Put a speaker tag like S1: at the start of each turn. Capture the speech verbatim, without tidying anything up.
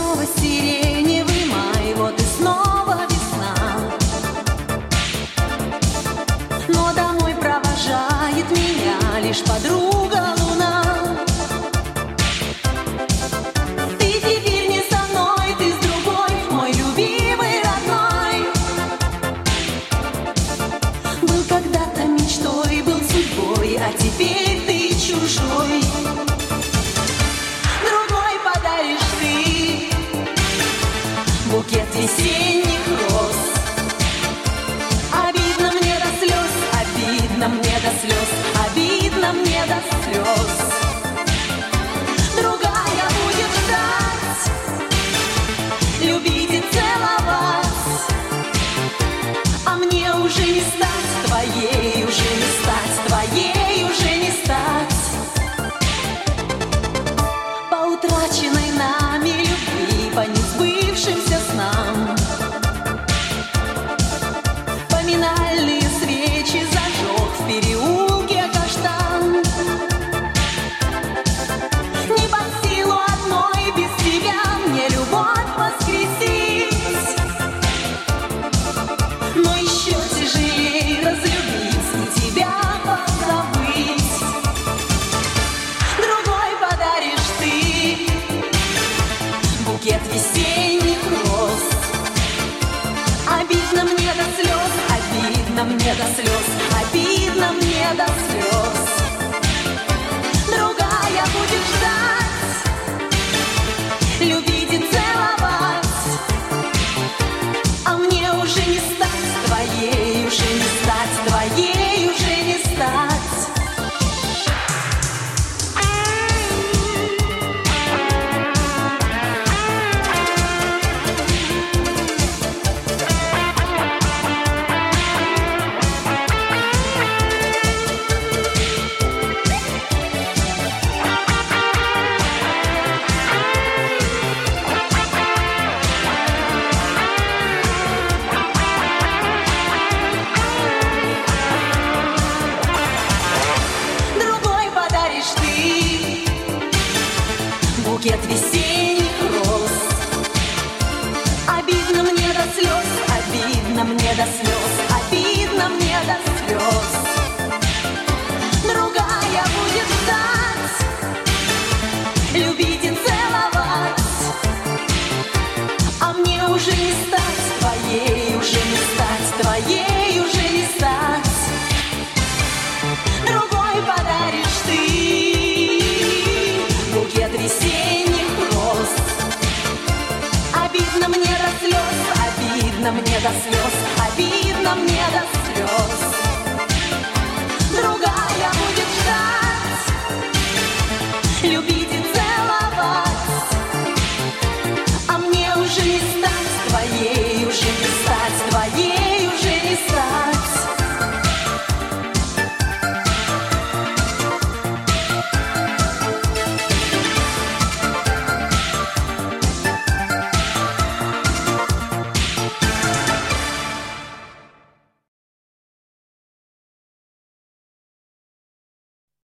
S1: снова сиреневый май, вот и снова весна. Но домой провожает меня лишь подруга луна. Ты теперь не со мной, ты с другой, мой любимый родной. Был когда-то мечтой, был судьбой, а теперь ты чужой. Другой подаришь ты букет весенних роз. Обидно мне до слез, обидно мне до слез, обидно мне до слез. Другая будет ждать, любить и целовать, а мне уже не стать твоей, уже не стать твоей, уже не стать. По утраченной нами любви, по несбывшимся снам, поминальные свечи зажег в переулке каштан. Не под силу одной без тебя мне любовь воскресить, но еще тяжелее разлюбить и тебя позабыть. Другой подаришь ты букет весенних роз. Обидно мне до слез, обидно мне до слез, обидно мне до слез. Другая будет ждать, любить и целовать, а мне уже не стать твоей, уже не стать твоей, уже не стать. Другой подаришь ты букет весенних роз. Обидно мне до слез, обидно мне до слез, обидно мне до слез. Другая будет ждать, любить и целовать, а мне уже не стать твоей, уже не стать твоей, уже не стать. Другой подаришь ты букет весенних роз. Обидно мне до слез, обидно мне до слез, обидно мне до